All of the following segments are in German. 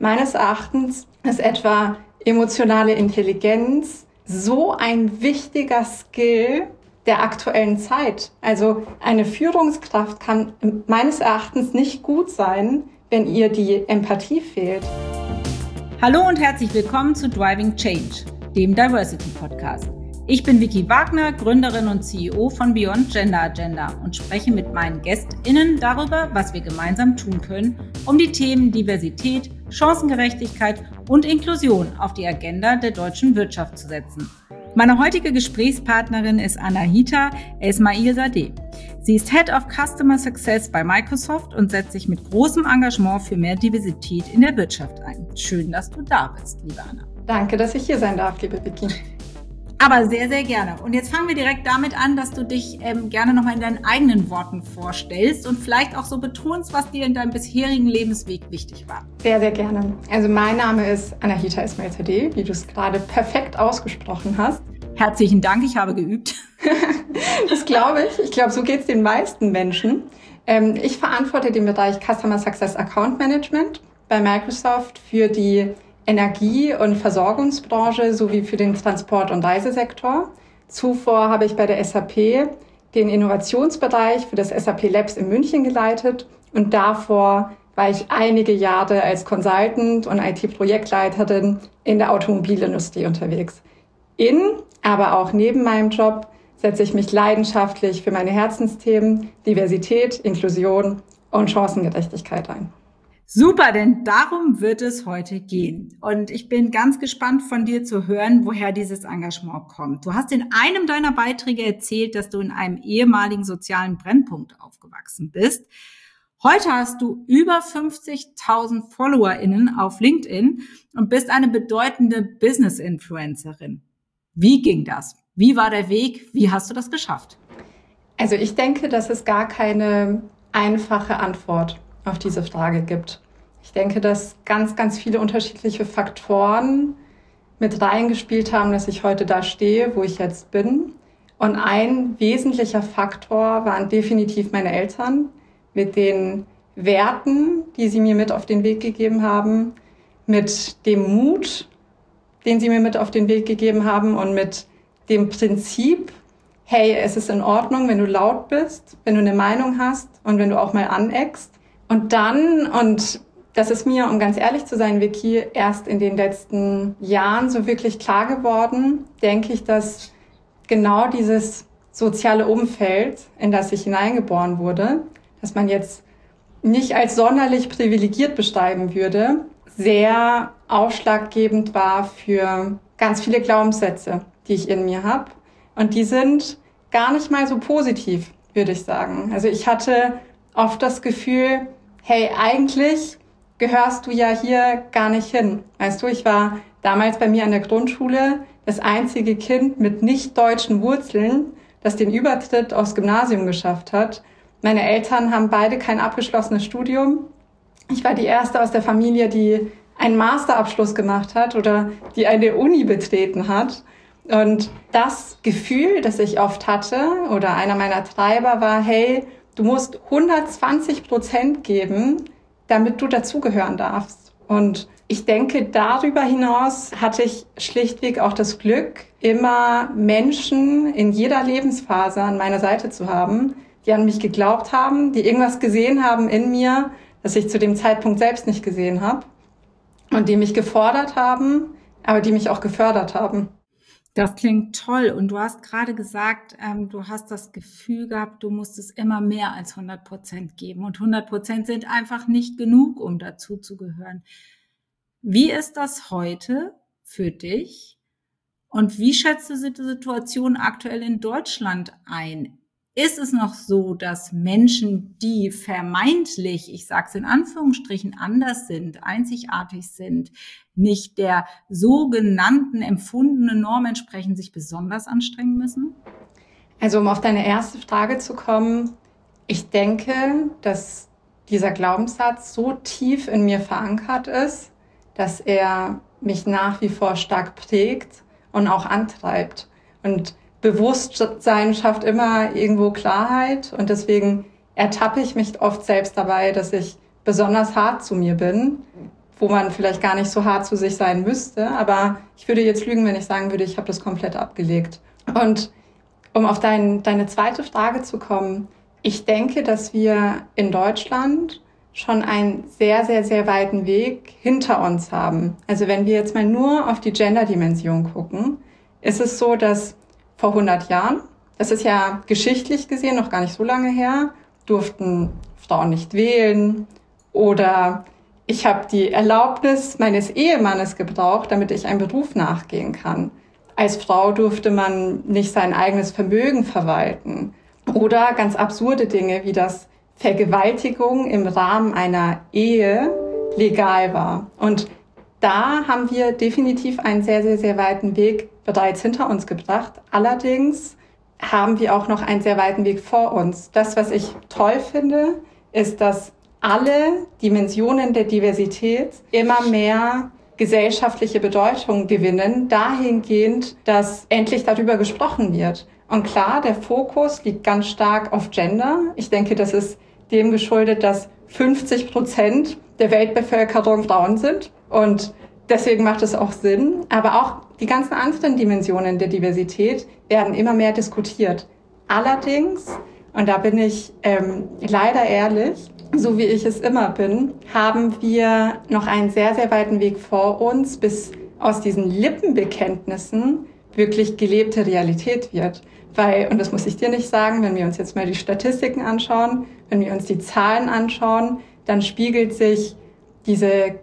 Meines Erachtens ist etwa emotionale Intelligenz so ein wichtiger Skill der aktuellen Zeit. Also eine Führungskraft kann meines Erachtens nicht gut sein, wenn ihr die Empathie fehlt. Hallo und herzlich willkommen zu Driving Change, dem Diversity Podcast. Ich bin Vicky Wagner, Gründerin und CEO von Beyond Gender Agenda und spreche mit meinen GästInnen darüber, was wir gemeinsam tun können, um die Themen Diversität, Chancengerechtigkeit und Inklusion auf die Agenda der deutschen Wirtschaft zu setzen. Meine heutige Gesprächspartnerin ist Anahita Esmail-Sadeh. Sie ist Head of Customer Success bei Microsoft und setzt sich mit großem Engagement für mehr Diversität in der Wirtschaft ein. Schön, dass du da bist, liebe Anna. Danke, dass ich hier sein darf, liebe Vicky. Aber sehr, sehr gerne. Und jetzt fangen wir direkt damit an, dass du dich gerne nochmal in deinen eigenen Worten vorstellst und vielleicht auch so betonst, was dir in deinem bisherigen Lebensweg wichtig war. Sehr, sehr gerne. Also mein Name ist Anahita Esmail-Sadeh, wie du es gerade perfekt ausgesprochen hast. Herzlichen Dank, ich habe geübt. Das glaube ich. Ich glaube, so geht es den meisten Menschen. Ich verantworte den Bereich Customer Success Account Management bei Microsoft für die Energie- und Versorgungsbranche sowie für den Transport- und Reisesektor. Zuvor habe ich bei der SAP den Innovationsbereich für das SAP Labs in München geleitet und davor war ich einige Jahre als Consultant und IT-Projektleiterin in der Automobilindustrie unterwegs. Aber auch neben meinem Job setze ich mich leidenschaftlich für meine Herzensthemen Diversität, Inklusion und Chancengerechtigkeit ein. Super, denn darum wird es heute gehen. Und ich bin ganz gespannt von dir zu hören, woher dieses Engagement kommt. Du hast in einem deiner Beiträge erzählt, dass du in einem ehemaligen sozialen Brennpunkt aufgewachsen bist. Heute hast du über 50.000 FollowerInnen auf LinkedIn und bist eine bedeutende Business-Influencerin. Wie ging das? Wie war der Weg? Wie hast du das geschafft? Also ich denke, dass es gar keine einfache Antwort auf diese Frage gibt. Ich denke, dass ganz, ganz viele unterschiedliche Faktoren mit reingespielt haben, dass ich heute da stehe, wo ich jetzt bin. Und ein wesentlicher Faktor waren definitiv meine Eltern mit den Werten, die sie mir mit auf den Weg gegeben haben, mit dem Mut, den sie mir mit auf den Weg gegeben haben und mit dem Prinzip, hey, es ist in Ordnung, wenn du laut bist, wenn du eine Meinung hast und wenn du auch mal aneckst. Und dann, und das ist mir, um ganz ehrlich zu sein, Vicky, erst in den letzten Jahren so wirklich klar geworden, denke ich, dass genau dieses soziale Umfeld, in das ich hineingeboren wurde, dass man jetzt nicht als sonderlich privilegiert beschreiben würde, sehr ausschlaggebend war für ganz viele Glaubenssätze, die ich in mir habe. Und die sind gar nicht mal so positiv, würde ich sagen. Also ich hatte oft das Gefühl, hey, eigentlich gehörst du ja hier gar nicht hin. Weißt du, ich war damals bei mir an der Grundschule das einzige Kind mit nicht deutschen Wurzeln, das den Übertritt aufs Gymnasium geschafft hat. Meine Eltern haben beide kein abgeschlossenes Studium. Ich war die erste aus der Familie, die einen Masterabschluss gemacht hat oder die eine Uni betreten hat. Und das Gefühl, das ich oft hatte oder einer meiner Treiber war, hey, du musst 120% geben, damit du dazugehören darfst. Und ich denke, darüber hinaus hatte ich schlichtweg auch das Glück, immer Menschen in jeder Lebensphase an meiner Seite zu haben, die an mich geglaubt haben, die irgendwas gesehen haben in mir, das ich zu dem Zeitpunkt selbst nicht gesehen habe und die mich gefordert haben, aber die mich auch gefördert haben. Das klingt toll. Und du hast gerade gesagt, du hast das Gefühl gehabt, du musstest immer mehr als 100% geben. Und 100% sind einfach nicht genug, um dazu zu gehören. Wie ist das heute für dich? Und wie schätzt du die Situation aktuell in Deutschland ein? Ist es noch so, dass Menschen, die vermeintlich, ich sage es in Anführungsstrichen, anders sind, einzigartig sind, nicht der sogenannten empfundenen Norm entsprechen, sich besonders anstrengen müssen? Also um auf deine erste Frage zu kommen, ich denke, dass dieser Glaubenssatz so tief in mir verankert ist, dass er mich nach wie vor stark prägt und auch antreibt. Und Bewusstsein schafft immer irgendwo Klarheit und deswegen ertappe ich mich oft selbst dabei, dass ich besonders hart zu mir bin, wo man vielleicht gar nicht so hart zu sich sein müsste. Aber ich würde jetzt lügen, wenn ich sagen würde, ich habe das komplett abgelegt. Und um auf deine zweite Frage zu kommen, ich denke, dass wir in Deutschland schon einen sehr, sehr, sehr weiten Weg hinter uns haben. Also wenn wir jetzt mal nur auf die Gender-Dimension gucken, ist es so, dass vor 100 Jahren, das ist ja geschichtlich gesehen noch gar nicht so lange her, durften Frauen nicht wählen oder ich habe die Erlaubnis meines Ehemannes gebraucht, damit ich einem Beruf nachgehen kann. Als Frau durfte man nicht sein eigenes Vermögen verwalten. Oder ganz absurde Dinge, wie dass Vergewaltigung im Rahmen einer Ehe legal war. Und da haben wir definitiv einen sehr, sehr, sehr weiten Weg bereits hinter uns gebracht. Allerdings haben wir auch noch einen sehr weiten Weg vor uns. Das, was ich toll finde, ist, dass alle Dimensionen der Diversität immer mehr gesellschaftliche Bedeutung gewinnen, dahingehend, dass endlich darüber gesprochen wird. Und klar, der Fokus liegt ganz stark auf Gender. Ich denke, das ist dem geschuldet, dass 50% der Weltbevölkerung Frauen sind. Und deswegen macht es auch Sinn. Aber auch die ganzen anderen Dimensionen der Diversität werden immer mehr diskutiert. Allerdings, und da bin ich leider ehrlich, so wie ich es immer bin, haben wir noch einen sehr, sehr weiten Weg vor uns, bis aus diesen Lippenbekenntnissen wirklich gelebte Realität wird. Weil, und das muss ich dir nicht sagen, wenn wir uns jetzt mal die Statistiken anschauen, wenn wir uns die Zahlen anschauen, dann spiegelt sich diese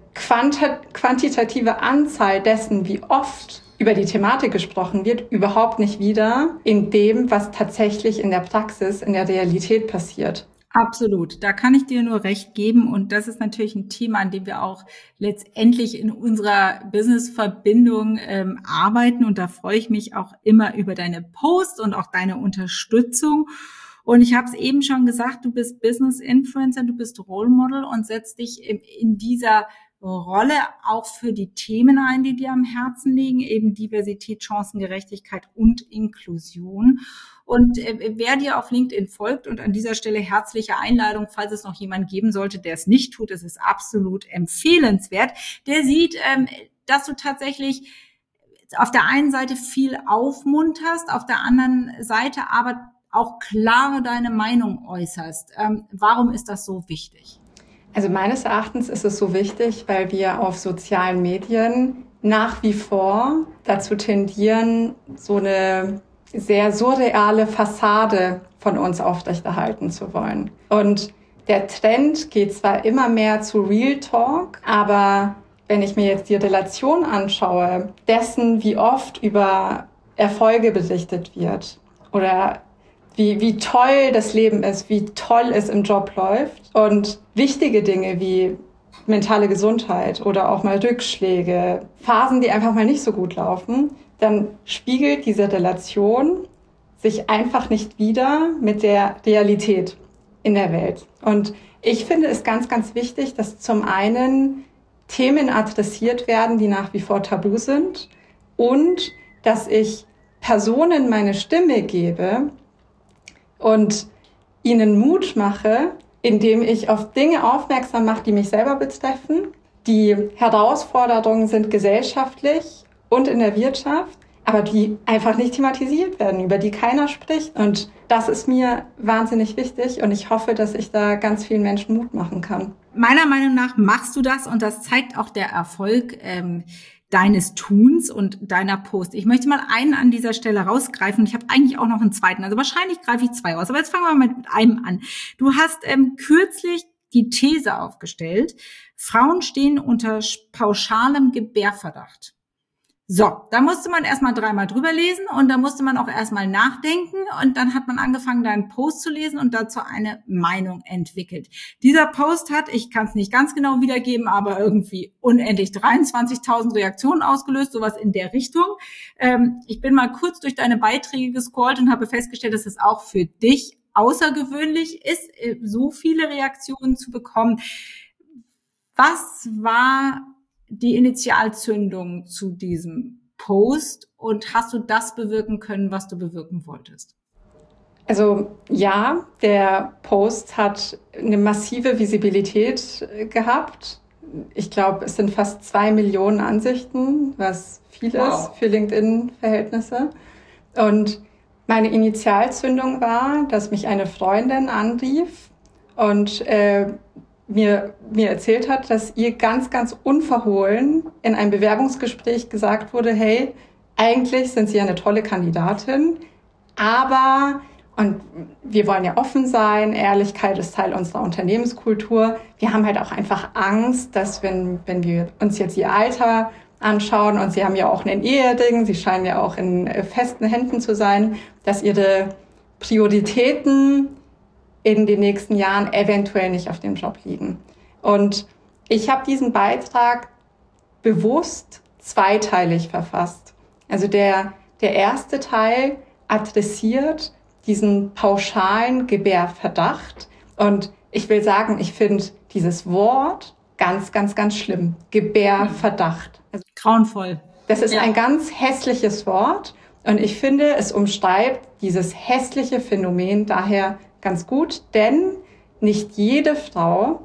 quantitative Anzahl dessen, wie oft über die Thematik gesprochen wird, überhaupt nicht wider in dem, was tatsächlich in der Praxis, in der Realität passiert. Absolut, da kann ich dir nur recht geben und das ist natürlich ein Thema, an dem wir auch letztendlich in unserer Business-Verbindung arbeiten und da freue ich mich auch immer über deine Posts und auch deine Unterstützung. Und ich habe es eben schon gesagt, du bist Business-Influencer, du bist Role Model und setzt dich in dieser Rolle auch für die Themen ein, die dir am Herzen liegen, eben Diversität, Chancengerechtigkeit und Inklusion. Und wer dir auf LinkedIn folgt und an dieser Stelle herzliche Einladung, falls es noch jemand geben sollte, der es nicht tut, es ist absolut empfehlenswert, der sieht, dass du tatsächlich auf der einen Seite viel aufmunterst, auf der anderen Seite aber auch klar deine Meinung äußerst. Warum ist das so wichtig? Also meines Erachtens ist es so wichtig, weil wir auf sozialen Medien nach wie vor dazu tendieren, so eine sehr surreale Fassade von uns aufrechterhalten zu wollen. Und der Trend geht zwar immer mehr zu Real Talk, aber wenn ich mir jetzt die Relation anschaue, dessen, wie oft über Erfolge berichtet wird oder wie toll das Leben ist, wie toll es im Job läuft und wichtige Dinge wie mentale Gesundheit oder auch mal Rückschläge, Phasen, die einfach mal nicht so gut laufen, dann spiegelt diese Relation sich einfach nicht wider mit der Realität in der Welt. Und ich finde es ganz, ganz wichtig, dass zum einen Themen adressiert werden, die nach wie vor tabu sind und dass ich Personen meine Stimme gebe und ihnen Mut mache, indem ich auf Dinge aufmerksam mache, die mich selber betreffen. Die Herausforderungen sind gesellschaftlich und in der Wirtschaft, aber die einfach nicht thematisiert werden, über die keiner spricht. Und das ist mir wahnsinnig wichtig und ich hoffe, dass ich da ganz vielen Menschen Mut machen kann. Meiner Meinung nach machst du das und das zeigt auch der Erfolg deines Tuns und deiner Post. Ich möchte mal einen an dieser Stelle rausgreifen. Ich habe eigentlich auch noch einen zweiten. Also wahrscheinlich greife ich zwei raus. Aber jetzt fangen wir mal mit einem an. Du hast kürzlich die These aufgestellt, Frauen stehen unter pauschalem Gebärverdacht. So, da musste man erstmal 3-mal drüber lesen und da musste man auch erstmal nachdenken und dann hat man angefangen, deinen Post zu lesen und dazu eine Meinung entwickelt. Dieser Post hat, ich kann es nicht ganz genau wiedergeben, aber irgendwie unendlich 23.000 Reaktionen ausgelöst, sowas in der Richtung. Ich bin mal kurz durch deine Beiträge gescrollt und habe festgestellt, dass es auch für dich außergewöhnlich ist, so viele Reaktionen zu bekommen. Was war die Initialzündung zu diesem Post und hast du das bewirken können, was du bewirken wolltest? Also ja, der Post hat eine massive Visibilität gehabt, ich glaube, es sind fast 2 Millionen Ansichten, was viel ist für LinkedIn-Verhältnisse. Und meine Initialzündung war, dass mich eine Freundin anrief und mir erzählt hat, dass ihr ganz, ganz unverhohlen in einem Bewerbungsgespräch gesagt wurde, hey, eigentlich sind Sie eine tolle Kandidatin, aber, und wir wollen ja offen sein, Ehrlichkeit ist Teil unserer Unternehmenskultur. Wir haben halt auch einfach Angst, dass wenn wir uns jetzt Ihr Alter anschauen und Sie haben ja auch einen Ehering, Sie scheinen ja auch in festen Händen zu sein, dass Ihre Prioritäten in den nächsten Jahren eventuell nicht auf dem Job liegen. Und ich habe diesen Beitrag bewusst zweiteilig verfasst. Also der erste Teil adressiert diesen pauschalen Gebärverdacht. Und ich will sagen, ich finde dieses Wort ganz, ganz, ganz schlimm. Gebärverdacht. Also, grauenvoll. Das ist ein ganz hässliches Wort. Und ich finde, es umschreibt dieses hässliche Phänomen daher ganz gut, denn nicht jede Frau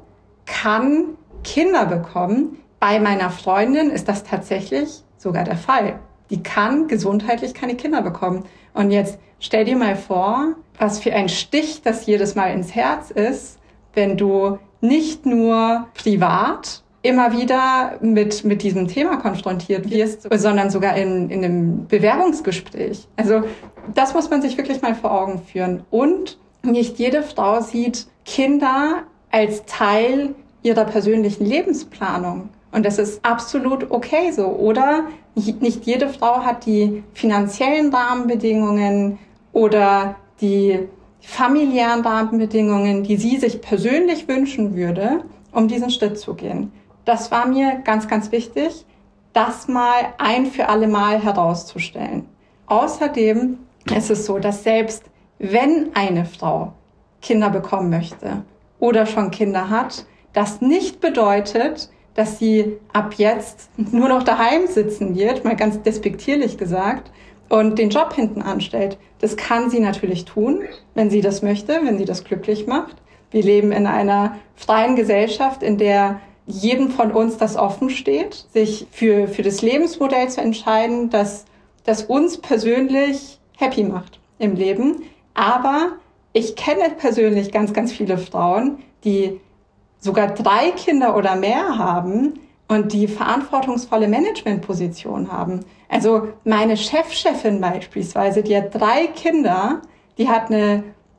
kann Kinder bekommen. Bei meiner Freundin ist das tatsächlich sogar der Fall. Die kann gesundheitlich keine Kinder bekommen. Und jetzt stell dir mal vor, was für ein Stich das jedes Mal ins Herz ist, wenn du nicht nur privat immer wieder mit diesem Thema konfrontiert wirst, sondern sogar in einem Bewerbungsgespräch. Also das muss man sich wirklich mal vor Augen führen. Und nicht jede Frau sieht Kinder als Teil ihrer persönlichen Lebensplanung. Und das ist absolut okay so. Oder nicht jede Frau hat die finanziellen Rahmenbedingungen oder die familiären Rahmenbedingungen, die sie sich persönlich wünschen würde, um diesen Schritt zu gehen. Das war mir ganz, ganz wichtig, das mal ein für alle Mal herauszustellen. Außerdem ist es so, dass selbst wenn eine Frau Kinder bekommen möchte oder schon Kinder hat, das nicht bedeutet, dass sie ab jetzt nur noch daheim sitzen wird, mal ganz despektierlich gesagt, und den Job hinten anstellt. Das kann sie natürlich tun, wenn sie das möchte, wenn sie das glücklich macht. Wir leben in einer freien Gesellschaft, in der jedem von uns das offen steht, sich für das Lebensmodell zu entscheiden, das uns persönlich happy macht im Leben. Aber ich kenne persönlich ganz, ganz viele Frauen, die sogar 3 Kinder oder mehr haben und die verantwortungsvolle Managementpositionen haben. Also meine Chefin beispielsweise, die hat 3 Kinder, die hat eine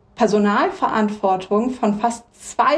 Personalverantwortung von fast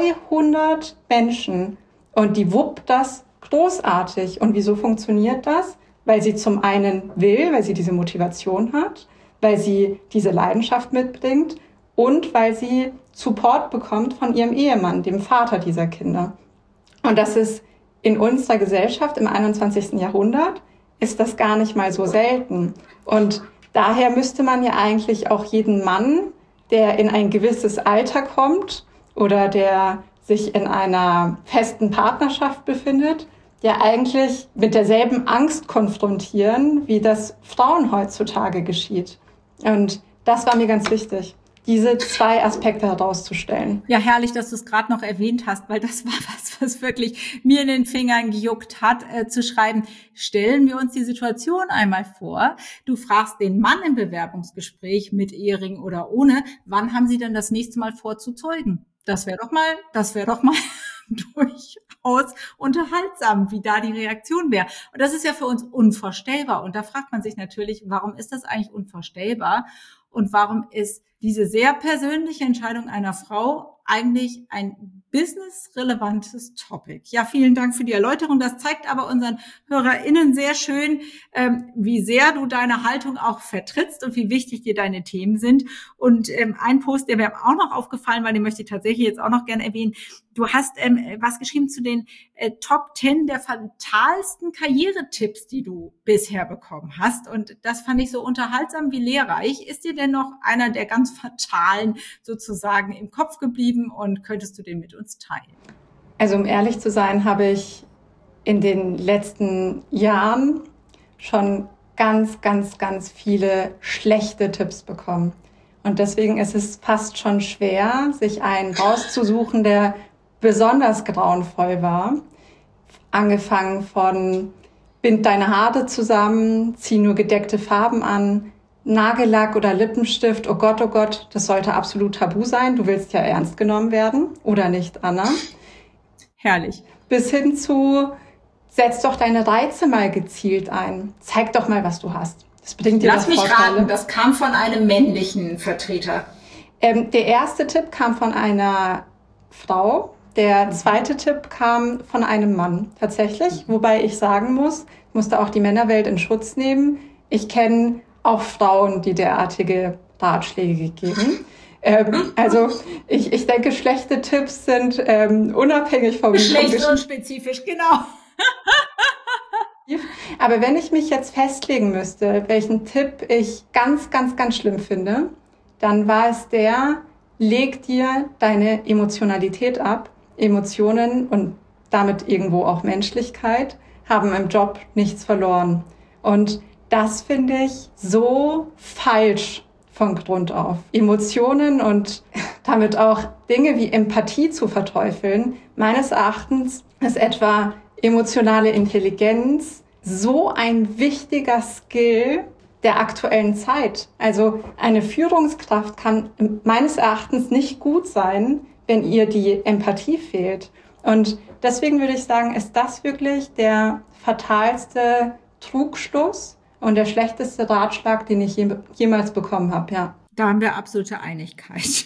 200 Menschen und die wuppt das großartig. Und wieso funktioniert das? Weil sie zum einen will, weil sie diese Motivation hat, weil sie diese Leidenschaft mitbringt und weil sie Support bekommt von ihrem Ehemann, dem Vater dieser Kinder. Und das ist in unserer Gesellschaft im 21. Jahrhundert ist das gar nicht mal so selten. Und daher müsste man ja eigentlich auch jeden Mann, der in ein gewisses Alter kommt oder der sich in einer festen Partnerschaft befindet, ja eigentlich mit derselben Angst konfrontieren, wie das Frauen heutzutage geschieht. Und das war mir ganz wichtig, diese 2 Aspekte herauszustellen. Ja, herrlich, dass du es gerade noch erwähnt hast, weil das war was wirklich mir in den Fingern gejuckt hat, zu schreiben, stellen wir uns die Situation einmal vor. Du fragst den Mann im Bewerbungsgespräch mit Ehering oder ohne, wann haben Sie denn das nächste Mal vor zu zeugen? Das wäre doch mal durchaus unterhaltsam, wie da die Reaktion wäre. Und das ist ja für uns unvorstellbar. Und da fragt man sich natürlich, warum ist das eigentlich unvorstellbar? Und warum ist diese sehr persönliche Entscheidung einer Frau eigentlich ein businessrelevantes Topic? Ja, vielen Dank für die Erläuterung. Das zeigt aber unseren HörerInnen sehr schön, wie sehr du deine Haltung auch vertrittst und wie wichtig dir deine Themen sind. Und ein Post, der mir auch noch aufgefallen war, den möchte ich tatsächlich jetzt auch noch gerne erwähnen. Du hast was geschrieben zu den Top 10 der fatalsten Karrieretipps, die du bisher bekommen hast. Und das fand ich so unterhaltsam wie lehrreich. Ist dir denn noch einer der ganz fatalen sozusagen im Kopf geblieben und könntest du den mit uns teilen? Also um ehrlich zu sein, habe ich in den letzten Jahren schon ganz, ganz, ganz viele schlechte Tipps bekommen. Und deswegen ist es fast schon schwer, sich einen rauszusuchen, der besonders grauenvoll war. angefangen von bind deine Haare zusammen, zieh nur gedeckte Farben an, Nagellack oder Lippenstift, oh Gott, das sollte absolut tabu sein. Du willst ja ernst genommen werden, oder nicht, Anna? Herrlich. Bis hin zu, setz doch deine Reize mal gezielt ein. Zeig doch mal, was du hast. Das bringt dir Lass mich raten, das kam von einem männlichen Vertreter. Der erste Tipp kam von einer Frau. Der zweite Tipp kam von einem Mann tatsächlich. Wobei ich sagen muss, ich musste auch die Männerwelt in Schutz nehmen. Ich kenne auch Frauen, die derartige Ratschläge geben. Also ich denke, schlechte Tipps sind unabhängig vom geschlechtsunspezifisch, genau. Aber wenn ich mich jetzt festlegen müsste, welchen Tipp ich ganz, ganz, ganz schlimm finde, dann war es leg dir deine Emotionalität ab. Emotionen und damit irgendwo auch Menschlichkeit haben im Job nichts verloren. Und das finde ich so falsch von Grund auf. Emotionen und damit auch Dinge wie Empathie zu verteufeln, meines Erachtens ist etwa emotionale Intelligenz so ein wichtiger Skill der aktuellen Zeit. Also eine Führungskraft kann meines Erachtens nicht gut sein, wenn ihr die Empathie fehlt. Und deswegen würde ich sagen, ist das wirklich der fatalste Trugschluss und der schlechteste Ratschlag, den ich jemals bekommen habe, ja. Da haben wir absolute Einigkeit.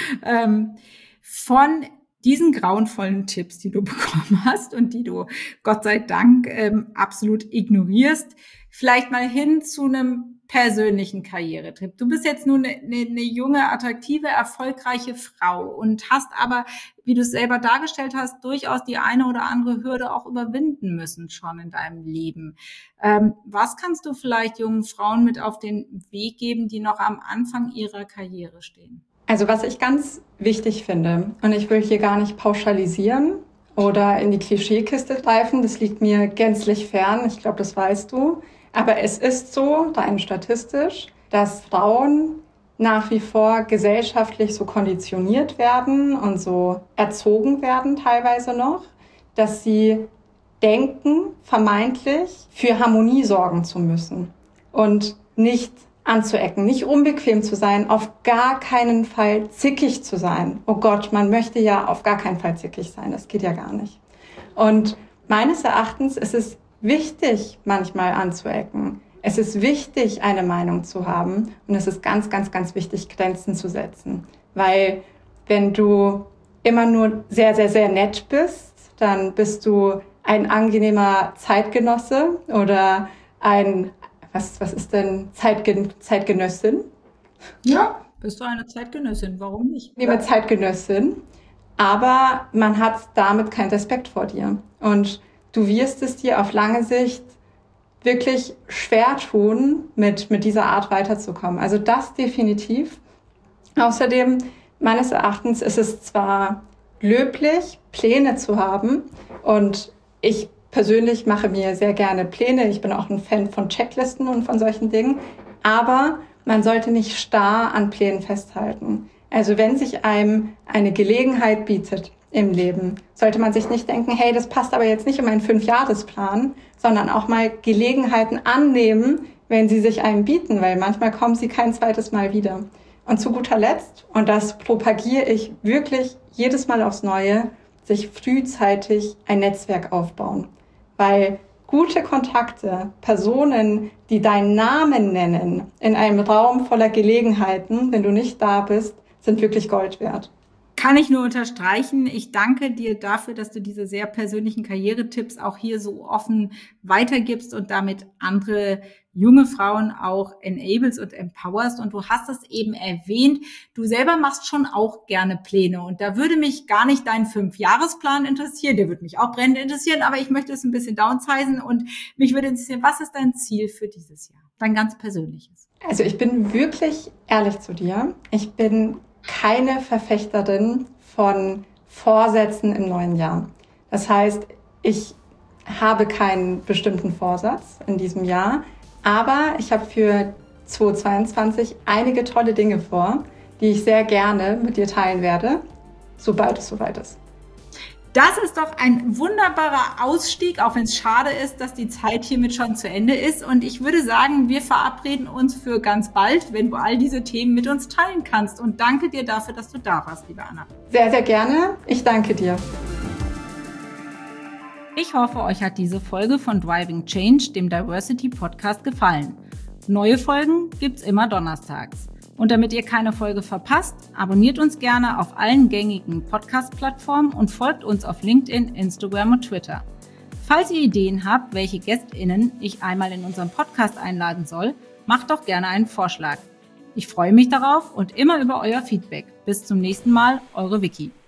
Von diesen grauenvollen Tipps, die du bekommen hast und die du, Gott sei Dank, absolut ignorierst, vielleicht mal hin zu einem persönlichen Karrieretrip. Du bist jetzt nun eine junge, attraktive, erfolgreiche Frau und hast aber, wie du es selber dargestellt hast, durchaus die eine oder andere Hürde auch überwinden müssen schon in deinem Leben. Was kannst du vielleicht jungen Frauen mit auf den Weg geben, die noch am Anfang ihrer Karriere stehen? Also was ich ganz wichtig finde, und ich will hier gar nicht pauschalisieren oder in die Klischeekiste greifen, das liegt mir gänzlich fern, ich glaube, das weißt du. Aber es ist so, rein statistisch, dass Frauen nach wie vor gesellschaftlich so konditioniert werden und so erzogen werden teilweise noch, dass sie denken, vermeintlich für Harmonie sorgen zu müssen und nicht anzuecken, nicht unbequem zu sein, auf gar keinen Fall zickig zu sein. Oh Gott, man möchte ja auf gar keinen Fall zickig sein, das geht ja gar nicht. Und meines Erachtens ist es wichtig, manchmal anzuecken. Es ist wichtig, eine Meinung zu haben. Und es ist ganz, ganz, ganz wichtig, Grenzen zu setzen. Weil wenn du immer nur sehr, sehr, sehr nett bist, dann bist du ein angenehmer Zeitgenosse oder was ist denn Zeitgenössin? Ja, bist du eine Zeitgenössin, warum nicht? Liebe Zeitgenössin, aber man hat damit keinen Respekt vor dir. Und du wirst es dir auf lange Sicht wirklich schwer tun, mit dieser Art weiterzukommen. Also das definitiv. Außerdem, meines Erachtens, ist es zwar löblich, Pläne zu haben. Und ich persönlich mache mir sehr gerne Pläne. Ich bin auch ein Fan von Checklisten und von solchen Dingen. Aber man sollte nicht starr an Plänen festhalten. Also wenn sich einem eine Gelegenheit bietet im Leben, sollte man sich nicht denken, hey, das passt aber jetzt nicht in meinen 5-Jahresplan, sondern auch mal Gelegenheiten annehmen, wenn sie sich einem bieten, weil manchmal kommen sie kein zweites Mal wieder. Und zu guter Letzt, und das propagiere ich wirklich jedes Mal aufs Neue, sich frühzeitig ein Netzwerk aufbauen. Weil gute Kontakte, Personen, die deinen Namen nennen, in einem Raum voller Gelegenheiten, wenn du nicht da bist, sind wirklich Gold wert. Kann ich nur unterstreichen. Ich danke dir dafür, dass du diese sehr persönlichen Karrieretipps auch hier so offen weitergibst und damit andere junge Frauen auch enablest und empowerst. Und du hast es eben erwähnt, du selber machst schon auch gerne Pläne. Und da würde mich gar nicht dein 5-Jahresplan interessieren. Der würde mich auch brennend interessieren, aber ich möchte es ein bisschen downsizen. Und mich würde interessieren, was ist dein Ziel für dieses Jahr? Dein ganz persönliches. Also ich bin wirklich ehrlich zu dir. Ich bin keine Verfechterin von Vorsätzen im neuen Jahr. Das heißt, ich habe keinen bestimmten Vorsatz in diesem Jahr, aber ich habe für 2022 einige tolle Dinge vor, die ich sehr gerne mit dir teilen werde, sobald es soweit ist. Das ist doch ein wunderbarer Ausstieg, auch wenn es schade ist, dass die Zeit hiermit schon zu Ende ist. Und ich würde sagen, wir verabreden uns für ganz bald, wenn du all diese Themen mit uns teilen kannst. Und danke dir dafür, dass du da warst, liebe Anna. Sehr, sehr gerne. Ich danke dir. Ich hoffe, euch hat diese Folge von Driving Change, dem Diversity Podcast, gefallen. Neue Folgen gibt's immer donnerstags. Und damit ihr keine Folge verpasst, abonniert uns gerne auf allen gängigen Podcast-Plattformen und folgt uns auf LinkedIn, Instagram und Twitter. Falls ihr Ideen habt, welche GästInnen ich einmal in unserem Podcast einladen soll, macht doch gerne einen Vorschlag. Ich freue mich darauf und immer über euer Feedback. Bis zum nächsten Mal, eure Vicky.